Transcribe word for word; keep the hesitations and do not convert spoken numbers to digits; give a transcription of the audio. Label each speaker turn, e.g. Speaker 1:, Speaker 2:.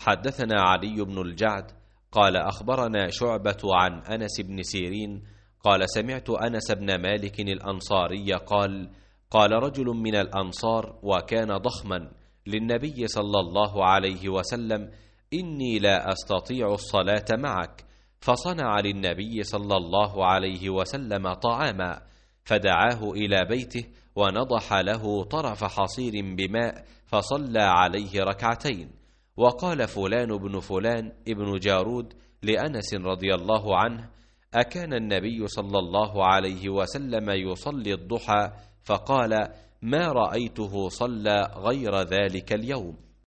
Speaker 1: حدثنا علي بن الجعد قال أخبرنا شعبة عن أنس بن سيرين قال سمعت أنس بن مالك الأنصاري قال قال رجل من الأنصار وكان ضخما للنبي صلى الله عليه وسلم: إني لا أستطيع الصلاة معك. فصنع للنبي صلى الله عليه وسلم طعاما، فدعاه إلى بيته ونضح له طرف حصير بماء فصلى عليه ركعتين. وقال فلان بن فلان ابن جارود لأنس رضي الله عنه: أكان النبي صلى الله عليه وسلم يصلي الضحى؟ فقال: ما رأيته صلى غير ذلك اليوم.